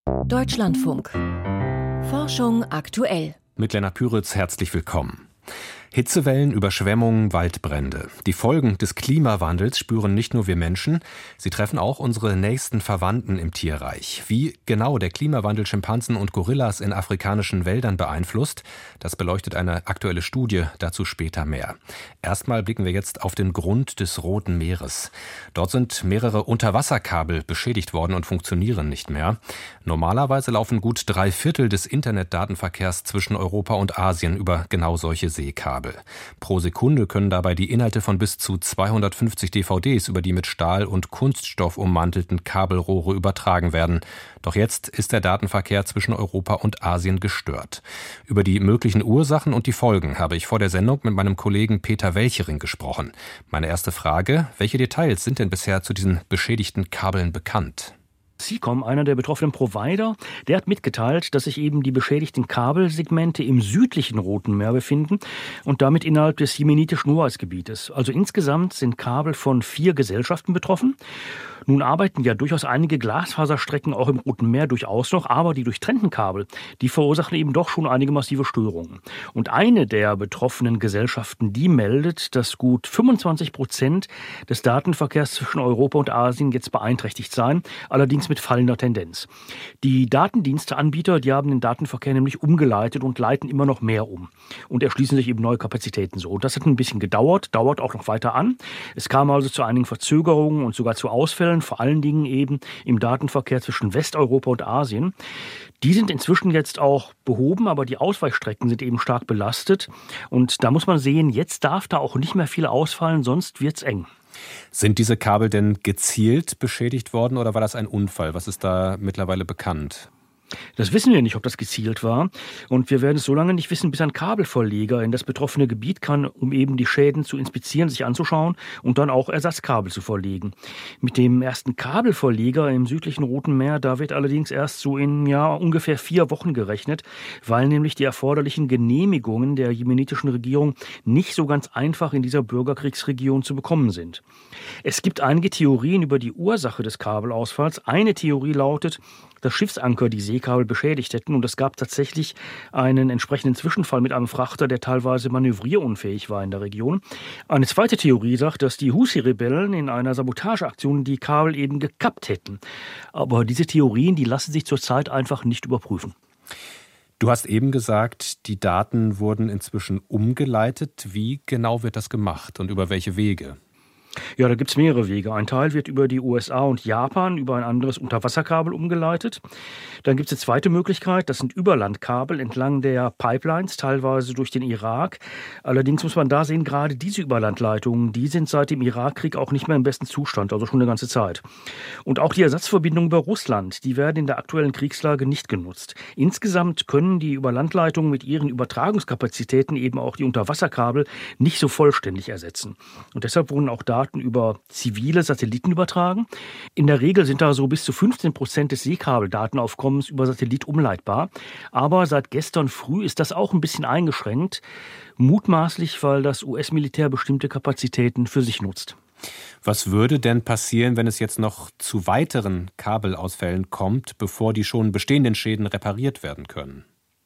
Deutschlandfunk. Forschung aktuell. Mit Lennart Püritz herzlich willkommen. Hitzewellen, Überschwemmungen, Waldbrände. Die Folgen des Klimawandels spüren nicht nur wir Menschen, sie treffen auch unsere nächsten Verwandten im Tierreich. Wie genau der Klimawandel Schimpansen und Gorillas in afrikanischen Wäldern beeinflusst, das beleuchtet eine aktuelle Studie, dazu später mehr. Erstmal blicken wir jetzt auf den Grund des Roten Meeres. Dort sind mehrere Unterwasserkabel beschädigt worden und funktionieren nicht mehr. Normalerweise laufen gut 3/4 des Internetdatenverkehrs zwischen Europa und Asien über genau solche Seekabel. Pro Sekunde können dabei die Inhalte von bis zu 250 DVDs über die mit Stahl und Kunststoff ummantelten Kabelrohre übertragen werden. Doch jetzt ist der Datenverkehr zwischen Europa und Asien gestört. Über die möglichen Ursachen und die Folgen habe ich vor der Sendung mit meinem Kollegen Peter Welchering gesprochen. Meine erste Frage: Welche Details sind denn bisher zu diesen beschädigten Kabeln bekannt? Seacom, einer der betroffenen Provider, der hat mitgeteilt, dass sich eben die beschädigten Kabelsegmente im südlichen Roten Meer befinden und damit innerhalb des jemenitischen Hoheitsgebietes. Also insgesamt sind Kabel von 4 Gesellschaften betroffen. Nun arbeiten ja durchaus einige Glasfaserstrecken auch im Roten Meer durchaus noch, aber die durchtrennten Kabel, die verursachen eben doch schon einige massive Störungen. Und eine der betroffenen Gesellschaften, die meldet, dass gut 25% des Datenverkehrs zwischen Europa und Asien jetzt beeinträchtigt seien, allerdings mit fallender Tendenz. Die Datendiensteanbieter, die haben den Datenverkehr nämlich umgeleitet und leiten immer noch mehr um und erschließen sich eben neue Kapazitäten so. Und das hat ein bisschen gedauert, dauert auch noch weiter an. Es kam also zu einigen Verzögerungen und sogar zu Ausfällen, vor allen Dingen eben im Datenverkehr zwischen Westeuropa und Asien. Die sind inzwischen jetzt auch behoben, aber die Ausweichstrecken sind eben stark belastet. Und da muss man sehen, jetzt darf da auch nicht mehr viel ausfallen, sonst wird's eng. Sind diese Kabel denn gezielt beschädigt worden oder war das ein Unfall? Was ist da mittlerweile bekannt? Das wissen wir nicht, ob das gezielt war. Und wir werden es so lange nicht wissen, bis ein Kabelverleger in das betroffene Gebiet kann, um eben die Schäden zu inspizieren, sich anzuschauen und dann auch Ersatzkabel zu verlegen. Mit dem ersten Kabelverleger im südlichen Roten Meer, da wird allerdings erst so in ungefähr 4 Wochen gerechnet, weil nämlich die erforderlichen Genehmigungen der jemenitischen Regierung nicht so ganz einfach in dieser Bürgerkriegsregion zu bekommen sind. Es gibt einige Theorien über die Ursache des Kabelausfalls. Eine Theorie lautet, dass Schiffsanker die Seekabel beschädigt hätten und es gab tatsächlich einen entsprechenden Zwischenfall mit einem Frachter, der teilweise manövrierunfähig war in der Region. Eine zweite Theorie sagt, dass die Houthi-Rebellen in einer Sabotageaktion die Kabel eben gekappt hätten. Aber diese Theorien, die lassen sich zurzeit einfach nicht überprüfen. Du hast eben gesagt, die Daten wurden inzwischen umgeleitet. Wie genau wird das gemacht und über welche Wege? Ja, da gibt es mehrere Wege. Ein Teil wird über die USA und Japan über ein anderes Unterwasserkabel umgeleitet. Dann gibt es eine zweite Möglichkeit, das sind Überlandkabel entlang der Pipelines, teilweise durch den Irak. Allerdings muss man da sehen, gerade diese Überlandleitungen, die sind seit dem Irakkrieg auch nicht mehr im besten Zustand, also schon eine ganze Zeit. Und auch die Ersatzverbindungen über Russland, die werden in der aktuellen Kriegslage nicht genutzt. Insgesamt können die Überlandleitungen mit ihren Übertragungskapazitäten eben auch die Unterwasserkabel nicht so vollständig ersetzen. Und deshalb wurden auch Daten über zivile Satelliten übertragen. In der Regel sind da so bis zu 15% des Seekabeldatenaufkommens über Satellit umleitbar. Aber seit gestern früh ist das auch ein bisschen eingeschränkt. Mutmaßlich, weil das US-Militär bestimmte Kapazitäten für sich nutzt. Was würde denn passieren, wenn es jetzt noch zu weiteren Kabelausfällen kommt, bevor die schon bestehenden Schäden repariert werden können?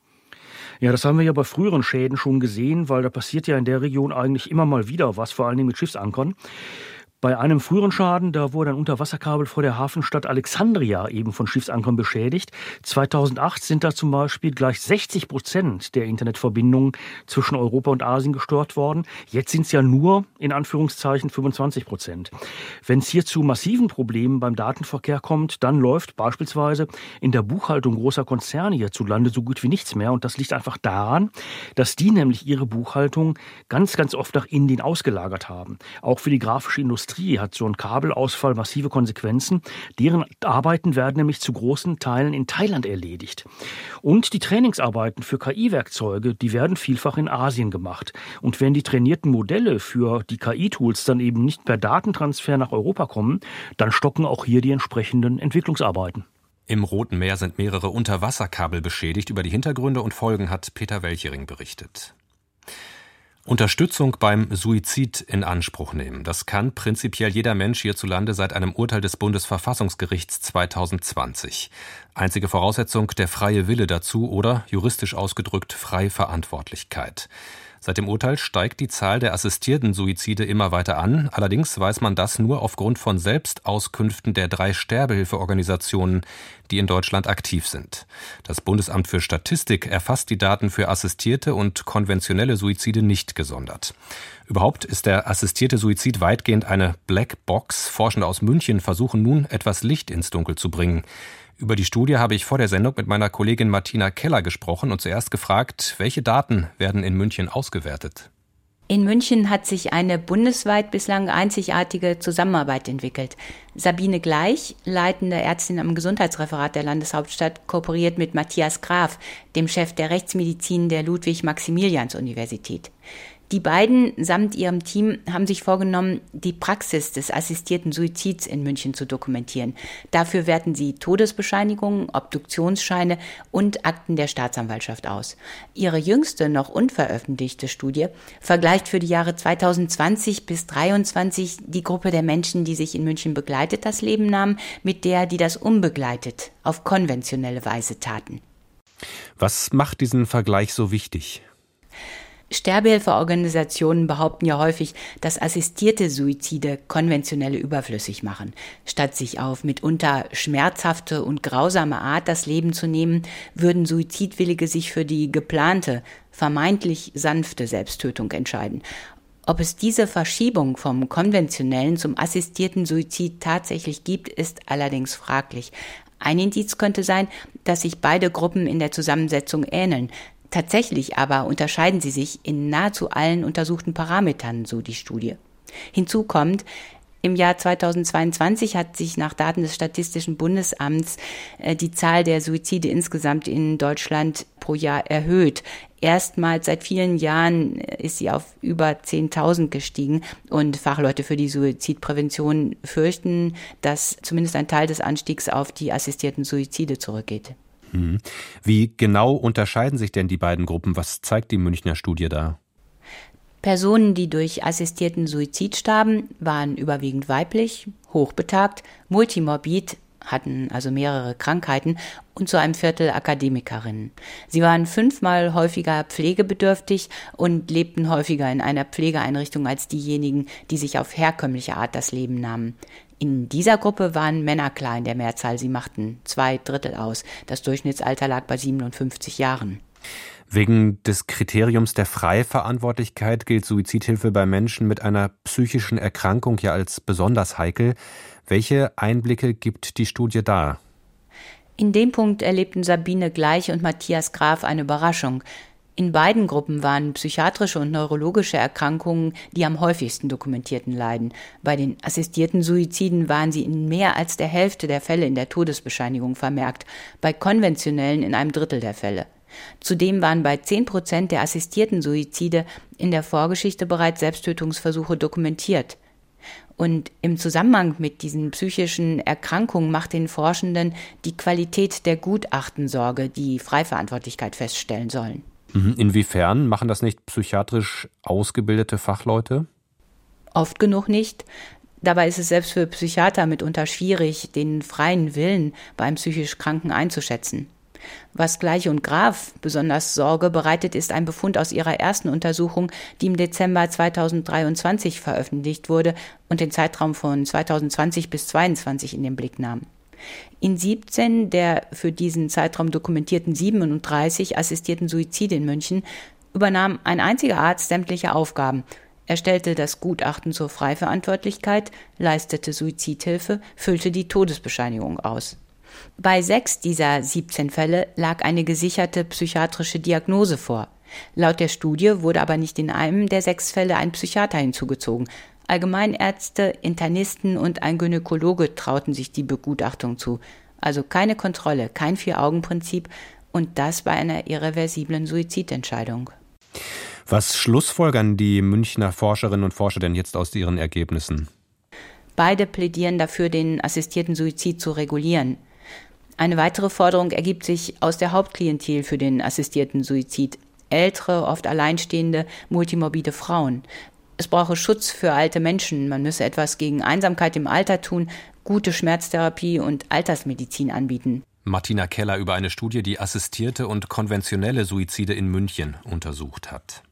Ja, das haben wir ja bei früheren Schäden schon gesehen, weil da passiert ja in der Region eigentlich immer mal wieder was, vor allen Dingen mit Schiffsankern. Bei einem früheren Schaden, da wurde ein Unterwasserkabel vor der Hafenstadt Alexandria eben von Schiffsankern beschädigt. 2008 sind da zum Beispiel gleich 60% der Internetverbindungen zwischen Europa und Asien gestört worden. Jetzt sind es ja nur, in Anführungszeichen, 25%. Wenn es hier zu massiven Problemen beim Datenverkehr kommt, dann läuft beispielsweise in der Buchhaltung großer Konzerne hierzulande so gut wie nichts mehr. Und das liegt einfach daran, dass die nämlich ihre Buchhaltung ganz, ganz oft nach Indien ausgelagert haben. Auch für die grafische Industrie hat so ein Kabelausfall massive Konsequenzen. Deren Arbeiten werden nämlich zu großen Teilen in Thailand erledigt. Und die Trainingsarbeiten für KI-Werkzeuge, die werden vielfach in Asien gemacht. Und wenn die trainierten Modelle für die KI-Tools dann eben nicht per Datentransfer nach Europa kommen, dann stocken auch hier die entsprechenden Entwicklungsarbeiten. Im Roten Meer sind mehrere Unterwasserkabel beschädigt. Über die Hintergründe und Folgen hat Peter Welchering berichtet. Unterstützung beim Suizid in Anspruch nehmen. Das kann prinzipiell jeder Mensch hierzulande seit einem Urteil des Bundesverfassungsgerichts 2020. Einzige Voraussetzung der freie Wille dazu oder, juristisch ausgedrückt, Freiverantwortlichkeit. Seit dem Urteil steigt die Zahl der assistierten Suizide immer weiter an. Allerdings weiß man das nur aufgrund von Selbstauskünften der 3 Sterbehilfeorganisationen, die in Deutschland aktiv sind. Das Bundesamt für Statistik erfasst die Daten für assistierte und konventionelle Suizide nicht gesondert. Überhaupt ist der assistierte Suizid weitgehend eine Blackbox. Forschende aus München versuchen nun, etwas Licht ins Dunkel zu bringen. Über die Studie habe ich vor der Sendung mit meiner Kollegin Martina Keller gesprochen und zuerst gefragt, welche Daten werden in München ausgewertet? In München hat sich eine bundesweit bislang einzigartige Zusammenarbeit entwickelt. Sabine Gleich, leitende Ärztin am Gesundheitsreferat der Landeshauptstadt, kooperiert mit Matthias Graf, dem Chef der Rechtsmedizin der Ludwig-Maximilians-Universität. Die beiden samt ihrem Team haben sich vorgenommen, die Praxis des assistierten Suizids in München zu dokumentieren. Dafür werten sie Todesbescheinigungen, Obduktionsscheine und Akten der Staatsanwaltschaft aus. Ihre jüngste, noch unveröffentlichte Studie vergleicht für die Jahre 2020 bis 2023 die Gruppe der Menschen, die sich in München begleitet das Leben nahmen, mit der, die das unbegleitet auf konventionelle Weise taten. Was macht diesen Vergleich so wichtig? Sterbehilfeorganisationen behaupten ja häufig, dass assistierte Suizide konventionelle überflüssig machen. Statt sich auf mitunter schmerzhafte und grausame Art das Leben zu nehmen, würden Suizidwillige sich für die geplante, vermeintlich sanfte Selbsttötung entscheiden. Ob es diese Verschiebung vom konventionellen zum assistierten Suizid tatsächlich gibt, ist allerdings fraglich. Ein Indiz könnte sein, dass sich beide Gruppen in der Zusammensetzung ähneln. Tatsächlich aber unterscheiden sie sich in nahezu allen untersuchten Parametern, so die Studie. Hinzu kommt, im Jahr 2022 hat sich nach Daten des Statistischen Bundesamts die Zahl der Suizide insgesamt in Deutschland pro Jahr erhöht. Erstmals seit vielen Jahren ist sie auf über 10.000 gestiegen und Fachleute für die Suizidprävention fürchten, dass zumindest ein Teil des Anstiegs auf die assistierten Suizide zurückgeht. Wie genau unterscheiden sich denn die beiden Gruppen? Was zeigt die Münchner Studie da? Personen, die durch assistierten Suizid starben, waren überwiegend weiblich, hochbetagt, multimorbid, hatten also mehrere Krankheiten und zu einem Viertel Akademikerinnen. Sie waren 5-mal häufiger pflegebedürftig und lebten häufiger in einer Pflegeeinrichtung als diejenigen, die sich auf herkömmliche Art das Leben nahmen. In dieser Gruppe waren Männer klar in der Mehrzahl. Sie machten 2/3 aus. Das Durchschnittsalter lag bei 57 Jahren. Wegen des Kriteriums der Freiverantwortlichkeit gilt Suizidhilfe bei Menschen mit einer psychischen Erkrankung ja als besonders heikel. Welche Einblicke gibt die Studie da? In dem Punkt erlebten Sabine Gleich und Matthias Graf eine Überraschung. In beiden Gruppen waren psychiatrische und neurologische Erkrankungen die am häufigsten dokumentierten Leiden. Bei den assistierten Suiziden waren sie in mehr als der Hälfte der Fälle in der Todesbescheinigung vermerkt, bei konventionellen in einem Drittel der Fälle. Zudem waren bei 10% der assistierten Suizide in der Vorgeschichte bereits Selbsttötungsversuche dokumentiert. Und im Zusammenhang mit diesen psychischen Erkrankungen macht den Forschenden die Qualität der Gutachten Sorge, die Freiverantwortlichkeit feststellen sollen. Inwiefern machen das nicht psychiatrisch ausgebildete Fachleute? Oft genug nicht. Dabei ist es selbst für Psychiater mitunter schwierig, den freien Willen beim psychisch Kranken einzuschätzen. Was Gleich und Graf besonders Sorge bereitet, ist ein Befund aus ihrer ersten Untersuchung, die im Dezember 2023 veröffentlicht wurde und den Zeitraum von 2020 bis 2022 in den Blick nahm. In 17 der für diesen Zeitraum dokumentierten 37 assistierten Suizide in München übernahm ein einziger Arzt sämtliche Aufgaben. Er stellte das Gutachten zur Freiverantwortlichkeit, leistete Suizidhilfe, füllte die Todesbescheinigung aus. Bei 6 dieser 17 Fälle lag eine gesicherte psychiatrische Diagnose vor. Laut der Studie wurde aber nicht in einem der 6 Fälle ein Psychiater hinzugezogen. Allgemeinärzte, Internisten und ein Gynäkologe trauten sich die Begutachtung zu. Also keine Kontrolle, kein 4-Augen-Prinzip und das bei einer irreversiblen Suizidentscheidung. Was schlussfolgern die Münchner Forscherinnen und Forscher denn jetzt aus ihren Ergebnissen? Beide plädieren dafür, den assistierten Suizid zu regulieren. Eine weitere Forderung ergibt sich aus der Hauptklientel für den assistierten Suizid. ältere, oft alleinstehende, multimorbide Frauen. Es brauche Schutz für alte Menschen, man müsse etwas gegen Einsamkeit im Alter tun, gute Schmerztherapie und Altersmedizin anbieten. Martina Keller über eine Studie, die assistierte und konventionelle Suizide in München untersucht hat.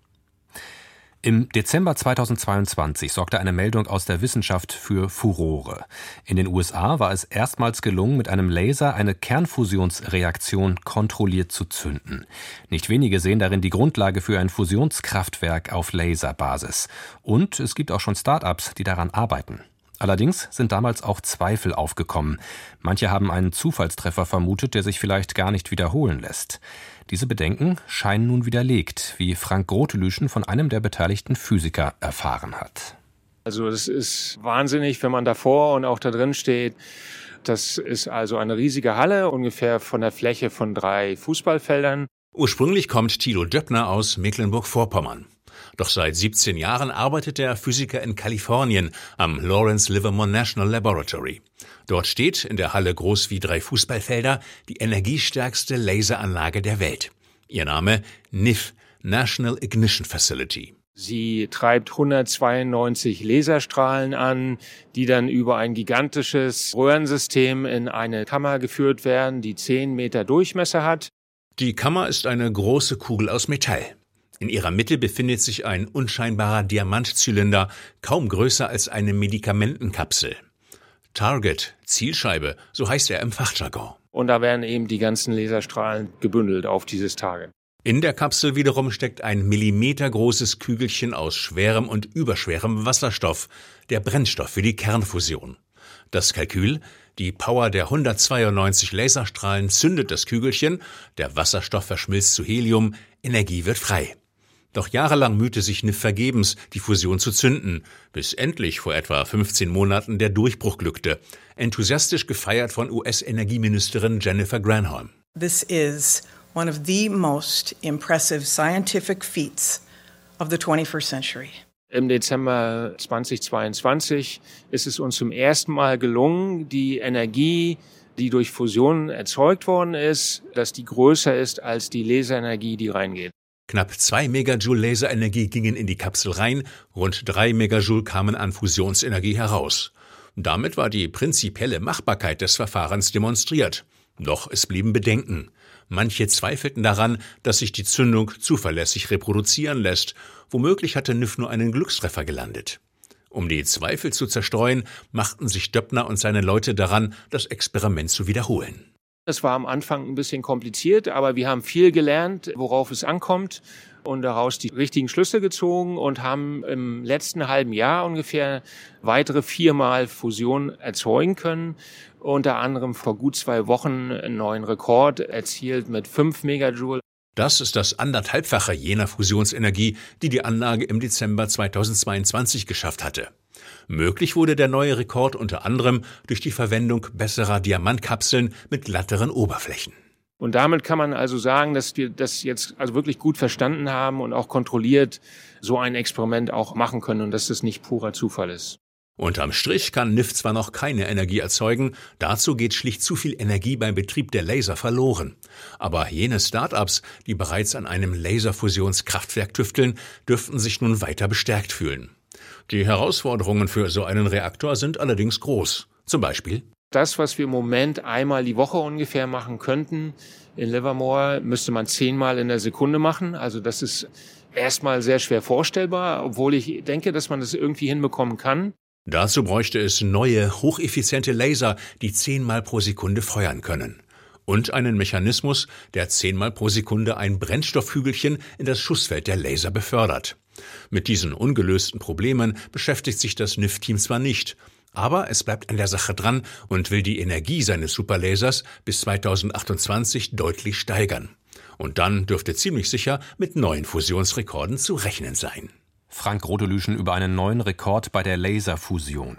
Im Dezember 2022 sorgte eine Meldung aus der Wissenschaft für Furore. In den USA war es erstmals gelungen, mit einem Laser eine Kernfusionsreaktion kontrolliert zu zünden. Nicht wenige sehen darin die Grundlage für ein Fusionskraftwerk auf Laserbasis. Und es gibt auch schon Start-ups, die daran arbeiten. Allerdings sind damals auch Zweifel aufgekommen. Manche haben einen Zufallstreffer vermutet, der sich vielleicht gar nicht wiederholen lässt. Diese Bedenken scheinen nun widerlegt, wie Frank Grotelüschen von einem der beteiligten Physiker erfahren hat. Also es ist wahnsinnig, wenn man davor und auch da drin steht. Das ist also eine riesige Halle, ungefähr von der Fläche von 3 Fußballfeldern. Ursprünglich kommt Thilo Döppner aus Mecklenburg-Vorpommern. Doch seit 17 Jahren arbeitet der Physiker in Kalifornien am Lawrence Livermore National Laboratory. Dort steht in der Halle groß wie 3 Fußballfelder die energiestärkste Laseranlage der Welt. Ihr Name NIF, National Ignition Facility. Sie treibt 192 Laserstrahlen an, die dann über ein gigantisches Röhrensystem in eine Kammer geführt werden, die 10 Meter Durchmesser hat. Die Kammer ist eine große Kugel aus Metall. In ihrer Mitte befindet sich ein unscheinbarer Diamantzylinder, kaum größer als eine Medikamentenkapsel. Target, Zielscheibe, so heißt er im Fachjargon. Und da werden eben die ganzen Laserstrahlen gebündelt auf dieses Target. In der Kapsel wiederum steckt ein millimetergroßes Kügelchen aus schwerem und überschwerem Wasserstoff, der Brennstoff für die Kernfusion. Das Kalkül: die Power der 192 Laserstrahlen zündet das Kügelchen, der Wasserstoff verschmilzt zu Helium, Energie wird frei. Doch jahrelang mühte sich NIF vergebens, die Fusion zu zünden, bis endlich vor etwa 15 Monaten der Durchbruch glückte, enthusiastisch gefeiert von US-Energieministerin Jennifer Granholm. This is one of the most impressive scientific feats of the 21st century. Im Dezember 2022 ist es uns zum ersten Mal gelungen, die Energie, die durch Fusion erzeugt worden ist, dass die größer ist als die Laserenergie, die reingeht. Knapp 2 Megajoule Laserenergie gingen in die Kapsel rein, rund 3 Megajoule kamen an Fusionsenergie heraus. Damit war die prinzipielle Machbarkeit des Verfahrens demonstriert. Doch es blieben Bedenken. Manche zweifelten daran, dass sich die Zündung zuverlässig reproduzieren lässt. Womöglich hatte NIF nur einen Glückstreffer gelandet. Um die Zweifel zu zerstreuen, machten sich Döppner und seine Leute daran, das Experiment zu wiederholen. Es war am Anfang ein bisschen kompliziert, aber wir haben viel gelernt, worauf es ankommt und daraus die richtigen Schlüsse gezogen und haben im letzten halben Jahr ungefähr weitere 4-mal Fusion erzeugen können. Unter anderem vor gut 2 Wochen einen neuen Rekord erzielt mit 5 Megajoule. Das ist das 1,5-fache jener Fusionsenergie, die die Anlage im Dezember 2022 geschafft hatte. Möglich wurde der neue Rekord unter anderem durch die Verwendung besserer Diamantkapseln mit glatteren Oberflächen. Und damit kann man also sagen, dass wir das jetzt also wirklich gut verstanden haben und auch kontrolliert so ein Experiment auch machen können und dass das nicht purer Zufall ist. Unterm Strich kann NIF zwar noch keine Energie erzeugen, dazu geht schlicht zu viel Energie beim Betrieb der Laser verloren. Aber jene Start-ups, die bereits an einem Laserfusionskraftwerk tüfteln, dürften sich nun weiter bestärkt fühlen. Die Herausforderungen für so einen Reaktor sind allerdings groß. Zum Beispiel: Das, was wir im Moment einmal die Woche ungefähr machen könnten in Livermore, müsste man 10-mal in der Sekunde machen. Also das ist erstmal sehr schwer vorstellbar, obwohl ich denke, dass man das irgendwie hinbekommen kann. Dazu bräuchte es neue, hocheffiziente Laser, die 10-mal pro Sekunde feuern können. Und einen Mechanismus, der 10-mal pro Sekunde ein Brennstoffhügelchen in das Schussfeld der Laser befördert. Mit diesen ungelösten Problemen beschäftigt sich das NIF-Team zwar nicht, aber es bleibt an der Sache dran und will die Energie seines Superlasers bis 2028 deutlich steigern. Und dann dürfte ziemlich sicher mit neuen Fusionsrekorden zu rechnen sein. Frank Grotelüschen über einen neuen Rekord bei der Laserfusion.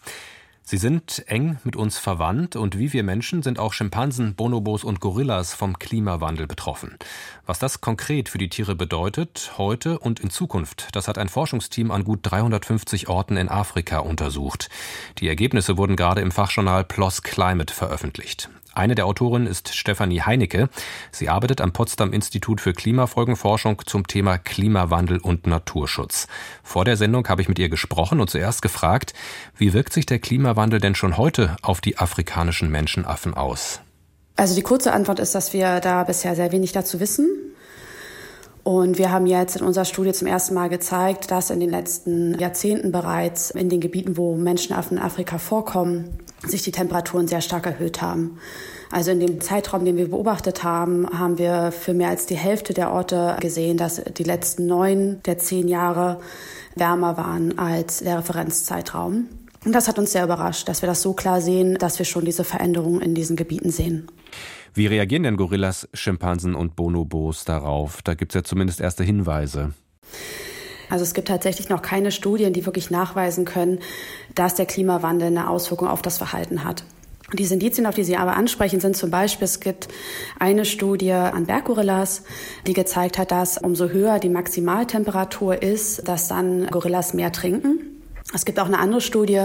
Sie sind eng mit uns verwandt und wie wir Menschen sind auch Schimpansen, Bonobos und Gorillas vom Klimawandel betroffen. Was das konkret für die Tiere bedeutet, heute und in Zukunft, das hat ein Forschungsteam an gut 350 Orten in Afrika untersucht. Die Ergebnisse wurden gerade im Fachjournal PLOS Climate veröffentlicht. Eine der Autorinnen ist Stefanie Heinicke. Sie arbeitet am Potsdam Institut für Klimafolgenforschung zum Thema Klimawandel und Naturschutz. Vor der Sendung habe ich mit ihr gesprochen und zuerst gefragt, wie wirkt sich der Klimawandel denn schon heute auf die afrikanischen Menschenaffen aus? Also die kurze Antwort ist, dass wir da bisher sehr wenig dazu wissen. Und wir haben jetzt in unserer Studie zum ersten Mal gezeigt, dass in den letzten Jahrzehnten bereits in den Gebieten, wo Menschenaffen in Afrika vorkommen, sich die Temperaturen sehr stark erhöht haben. Also in dem Zeitraum, den wir beobachtet haben, haben wir für mehr als die Hälfte der Orte gesehen, dass die letzten 9 der 10 Jahre wärmer waren als der Referenzzeitraum. Und das hat uns sehr überrascht, dass wir das so klar sehen, dass wir schon diese Veränderungen in diesen Gebieten sehen. Wie reagieren denn Gorillas, Schimpansen und Bonobos darauf? Da gibt es ja zumindest erste Hinweise. Also es gibt tatsächlich noch keine Studien, die wirklich nachweisen können, dass der Klimawandel eine Auswirkung auf das Verhalten hat. Diese Indizien, auf die Sie aber ansprechen, sind zum Beispiel, es gibt eine Studie an Berggorillas, die gezeigt hat, dass umso höher die Maximaltemperatur ist, dass dann Gorillas mehr trinken. Es gibt auch eine andere Studie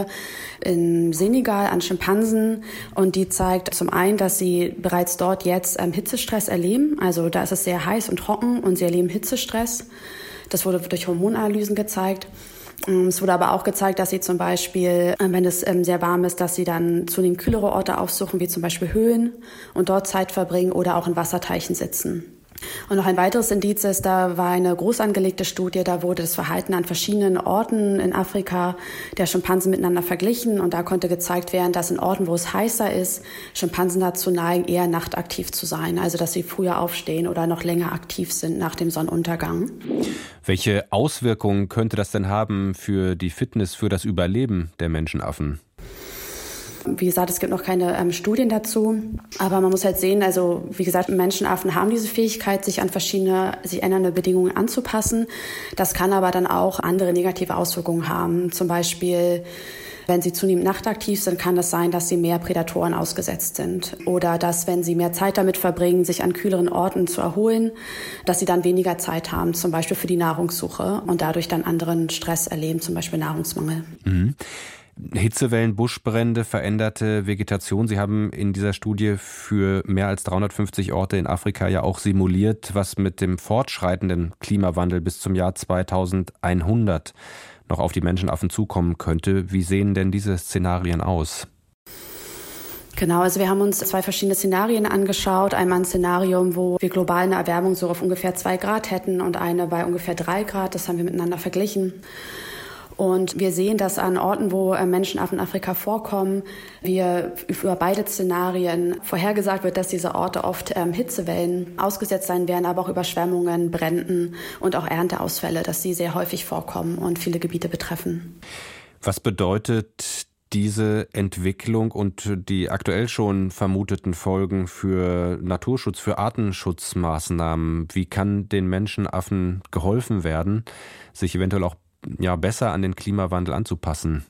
in Senegal an Schimpansen und die zeigt zum einen, dass sie bereits dort jetzt Hitzestress erleben. Also da ist es sehr heiß und trocken und sie erleben Hitzestress. Das wurde durch Hormonanalysen gezeigt. Es wurde aber auch gezeigt, dass sie zum Beispiel, wenn es sehr warm ist, dass sie dann zunehmend kühlere Orte aufsuchen, wie zum Beispiel Höhlen und dort Zeit verbringen oder auch in Wasserteichen sitzen. Und noch ein weiteres Indiz ist, da war eine groß angelegte Studie, da wurde das Verhalten an verschiedenen Orten in Afrika der Schimpansen miteinander verglichen und da konnte gezeigt werden, dass in Orten, wo es heißer ist, Schimpansen dazu neigen, eher nachtaktiv zu sein, also dass sie früher aufstehen oder noch länger aktiv sind nach dem Sonnenuntergang. Welche Auswirkungen könnte das denn haben für die Fitness, für das Überleben der Menschenaffen? Wie gesagt, es gibt noch keine Studien dazu, aber man muss halt sehen, also wie gesagt, Menschenaffen haben diese Fähigkeit, sich an verschiedene, sich ändernde Bedingungen anzupassen. Das kann aber dann auch andere negative Auswirkungen haben. Zum Beispiel, wenn sie zunehmend nachtaktiv sind, kann es sein, dass sie mehr Prädatoren ausgesetzt sind. Oder dass, wenn sie mehr Zeit damit verbringen, sich an kühleren Orten zu erholen, dass sie dann weniger Zeit haben, zum Beispiel für die Nahrungssuche und dadurch dann anderen Stress erleben, zum Beispiel Nahrungsmangel. Mhm. Hitzewellen, Buschbrände, veränderte Vegetation. Sie haben in dieser Studie für mehr als 350 Orte in Afrika ja auch simuliert, was mit dem fortschreitenden Klimawandel bis zum Jahr 2100 noch auf die Menschenaffen zukommen könnte. Wie sehen denn diese Szenarien aus? Genau, also wir haben uns 2 verschiedene Szenarien angeschaut. Einmal ein Szenario, wo wir global eine Erwärmung so auf ungefähr 2 Grad hätten und eine bei ungefähr 3 Grad. Das haben wir miteinander verglichen. Und wir sehen, dass an Orten, wo Menschenaffen in Afrika vorkommen, wir über beide Szenarien vorhergesagt wird, dass diese Orte oft Hitzewellen ausgesetzt sein werden, aber auch Überschwemmungen, Bränden und auch Ernteausfälle, dass sie sehr häufig vorkommen und viele Gebiete betreffen. Was bedeutet diese Entwicklung und die aktuell schon vermuteten Folgen für Naturschutz, für Artenschutzmaßnahmen? Wie kann den Menschenaffen geholfen werden, sich eventuell auch besser an den Klimawandel anzupassen?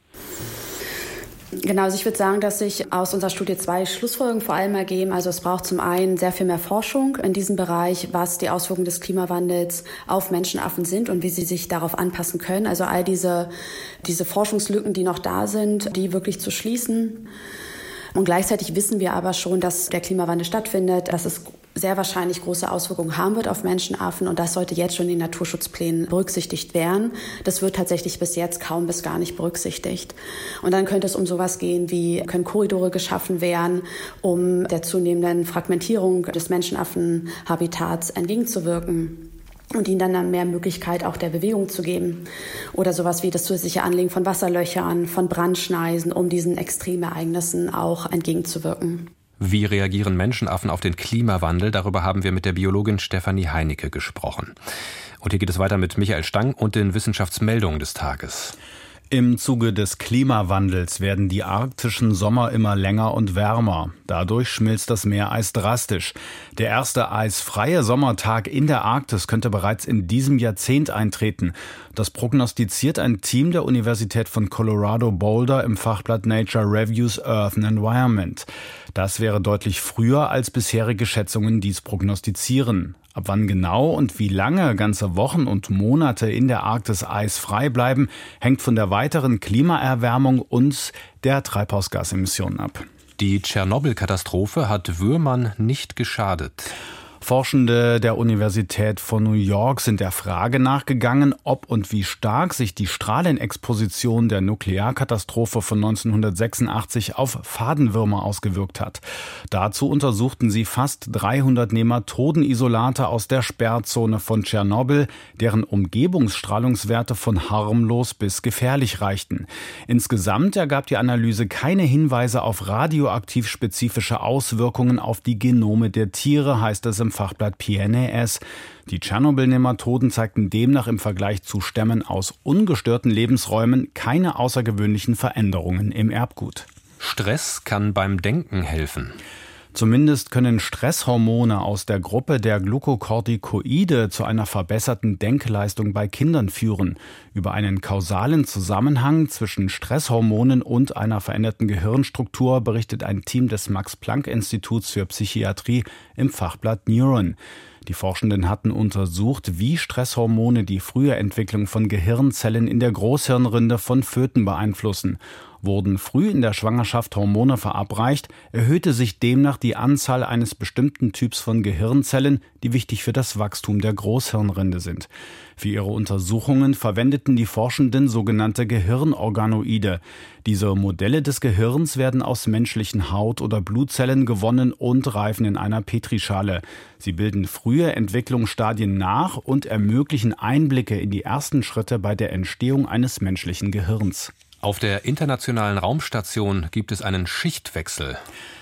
Genau, also ich würde sagen, dass sich aus unserer Studie 2 Schlussfolgerungen vor allem ergeben. Also es braucht zum einen sehr viel mehr Forschung in diesem Bereich, was die Auswirkungen des Klimawandels auf Menschenaffen sind und wie sie sich darauf anpassen können. Also all diese Forschungslücken, die noch da sind, die wirklich zu schließen. Und gleichzeitig wissen wir aber schon, dass der Klimawandel stattfindet, dass es sehr wahrscheinlich große Auswirkungen haben wird auf Menschenaffen und das sollte jetzt schon in den Naturschutzplänen berücksichtigt werden. Das wird tatsächlich bis jetzt kaum bis gar nicht berücksichtigt. Und dann könnte es um sowas gehen, wie können Korridore geschaffen werden, um der zunehmenden Fragmentierung des Menschenaffenhabitats entgegenzuwirken und ihnen dann mehr Möglichkeit auch der Bewegung zu geben. Oder sowas wie das zusätzliche Anlegen von Wasserlöchern, von Brandschneisen, um diesen Extremereignissen auch entgegenzuwirken. Wie reagieren Menschenaffen auf den Klimawandel? Darüber haben wir mit der Biologin Stefanie Heinicke gesprochen. Und hier geht es weiter mit Michael Stang und den Wissenschaftsmeldungen des Tages. Im Zuge des Klimawandels werden die arktischen Sommer immer länger und wärmer. Dadurch schmilzt das Meereis drastisch. Der erste eisfreie Sommertag in der Arktis könnte bereits in diesem Jahrzehnt eintreten. Das prognostiziert ein Team der Universität von Colorado Boulder im Fachblatt Nature Reviews Earth and Environment. Das wäre deutlich früher, als bisherige Schätzungen dies prognostizieren. Ab wann genau und wie lange ganze Wochen und Monate in der Arktis eisfrei bleiben, hängt von der weiteren Klimaerwärmung und der Treibhausgasemissionen ab. Die Tschernobyl-Katastrophe hat Würmern nicht geschadet. Forschende der Universität von New York sind der Frage nachgegangen, ob und wie stark sich die Strahlenexposition der Nuklearkatastrophe von 1986 auf Fadenwürmer ausgewirkt hat. Dazu untersuchten sie fast 300 Nematodenisolate aus der Sperrzone von Tschernobyl, deren Umgebungsstrahlungswerte von harmlos bis gefährlich reichten. Insgesamt ergab die Analyse keine Hinweise auf radioaktiv spezifische Auswirkungen auf die Genome der Tiere, heißt es im Fachblatt PNAS. Die Tschernobyl-Nematoden zeigten demnach im Vergleich zu Stämmen aus ungestörten Lebensräumen keine außergewöhnlichen Veränderungen im Erbgut. Stress kann beim Denken helfen. Zumindest können Stresshormone aus der Gruppe der Glukokortikoide zu einer verbesserten Denkleistung bei Kindern führen. Über einen kausalen Zusammenhang zwischen Stresshormonen und einer veränderten Gehirnstruktur berichtet ein Team des Max-Planck-Instituts für Psychiatrie im Fachblatt Neuron. Die Forschenden hatten untersucht, wie Stresshormone die frühe Entwicklung von Gehirnzellen in der Großhirnrinde von Föten beeinflussen. Wurden früh in der Schwangerschaft Hormone verabreicht, erhöhte sich demnach die Anzahl eines bestimmten Typs von Gehirnzellen, die wichtig für das Wachstum der Großhirnrinde sind. Für ihre Untersuchungen verwendeten die Forschenden sogenannte Gehirnorganoide. Diese Modelle des Gehirns werden aus menschlichen Haut- oder Blutzellen gewonnen und reifen in einer Petrischale. Sie bilden frühe Entwicklungsstadien nach und ermöglichen Einblicke in die ersten Schritte bei der Entstehung eines menschlichen Gehirns. Auf der Internationalen Raumstation gibt es einen Schichtwechsel.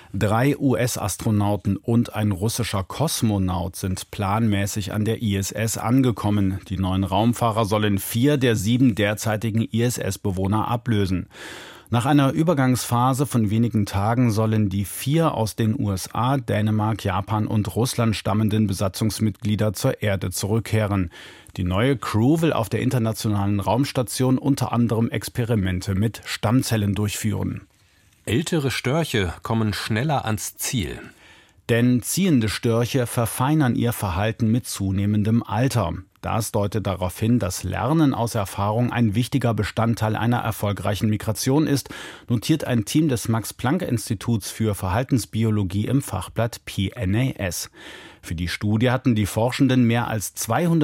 3 US-Astronauten und ein russischer Kosmonaut sind planmäßig an der ISS angekommen. Die neuen Raumfahrer sollen 4 der 7 derzeitigen ISS-Bewohner ablösen. Nach einer Übergangsphase von wenigen Tagen sollen die 4 aus den USA, Dänemark, Japan und Russland stammenden Besatzungsmitglieder zur Erde zurückkehren. Die neue Crew will auf der Internationalen Raumstation unter anderem Experimente mit Stammzellen durchführen. Ältere Störche kommen schneller ans Ziel. Denn ziehende Störche verfeinern ihr Verhalten mit zunehmendem Alter. Das deutet darauf hin, dass Lernen aus Erfahrung ein wichtiger Bestandteil einer erfolgreichen Migration ist, notiert ein Team des Max-Planck-Instituts für Verhaltensbiologie im Fachblatt PNAS. Für die Studie hatten die Forschenden mehr als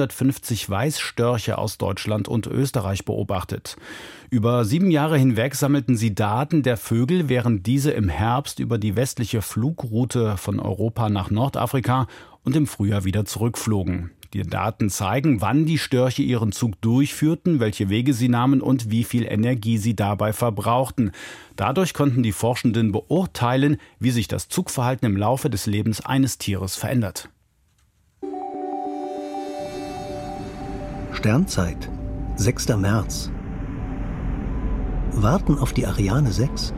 250 Weißstörche aus Deutschland und Österreich beobachtet. Über 7 Jahre hinweg sammelten sie Daten der Vögel, während diese im Herbst über die westliche Flugroute von Europa nach Nordafrika und im Frühjahr wieder zurückflogen. Die Daten zeigen, wann die Störche ihren Zug durchführten, welche Wege sie nahmen und wie viel Energie sie dabei verbrauchten. Dadurch konnten die Forschenden beurteilen, wie sich das Zugverhalten im Laufe des Lebens eines Tieres verändert. Sternzeit, 6. März. Warten auf die Ariane 6.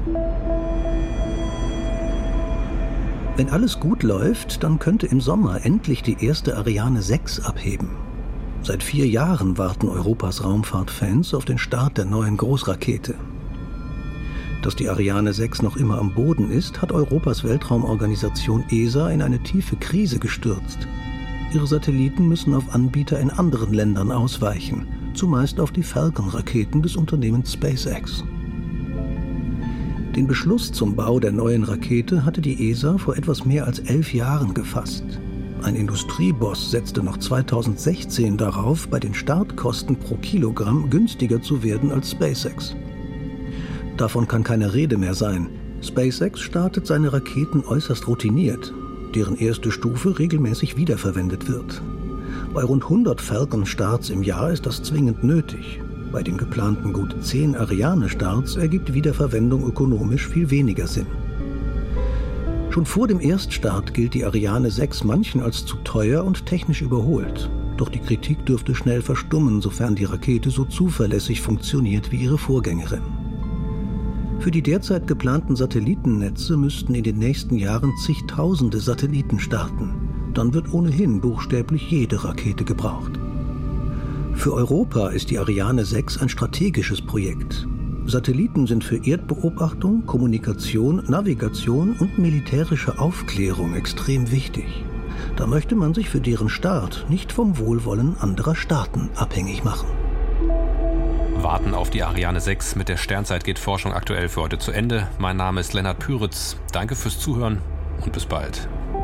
Wenn alles gut läuft, dann könnte im Sommer endlich die erste Ariane 6 abheben. Seit 4 Jahren warten Europas Raumfahrtfans auf den Start der neuen Großrakete. Dass die Ariane 6 noch immer am Boden ist, hat Europas Weltraumorganisation ESA in eine tiefe Krise gestürzt. Ihre Satelliten müssen auf Anbieter in anderen Ländern ausweichen, zumeist auf die Falcon-Raketen des Unternehmens SpaceX. Den Beschluss zum Bau der neuen Rakete hatte die ESA vor etwas mehr als 11 Jahren gefasst. Ein Industrieboss setzte noch 2016 darauf, bei den Startkosten pro Kilogramm günstiger zu werden als SpaceX. Davon kann keine Rede mehr sein. SpaceX startet seine Raketen äußerst routiniert, deren erste Stufe regelmäßig wiederverwendet wird. Bei rund 100 Falcon-Starts im Jahr ist das zwingend nötig. Bei den geplanten gut 10 Ariane-Starts ergibt Wiederverwendung ökonomisch viel weniger Sinn. Schon vor dem Erststart gilt die Ariane 6 manchen als zu teuer und technisch überholt. Doch die Kritik dürfte schnell verstummen, sofern die Rakete so zuverlässig funktioniert wie ihre Vorgängerin. Für die derzeit geplanten Satellitennetze müssten in den nächsten Jahren zigtausende Satelliten starten. Dann wird ohnehin buchstäblich jede Rakete gebraucht. Für Europa ist die Ariane 6 ein strategisches Projekt. Satelliten sind für Erdbeobachtung, Kommunikation, Navigation und militärische Aufklärung extrem wichtig. Da möchte man sich für deren Start nicht vom Wohlwollen anderer Staaten abhängig machen. warten auf die Ariane 6. Mit der Sternzeit geht Forschung aktuell für heute zu Ende. Mein Name ist Lennart Püritz. Danke fürs Zuhören und bis bald.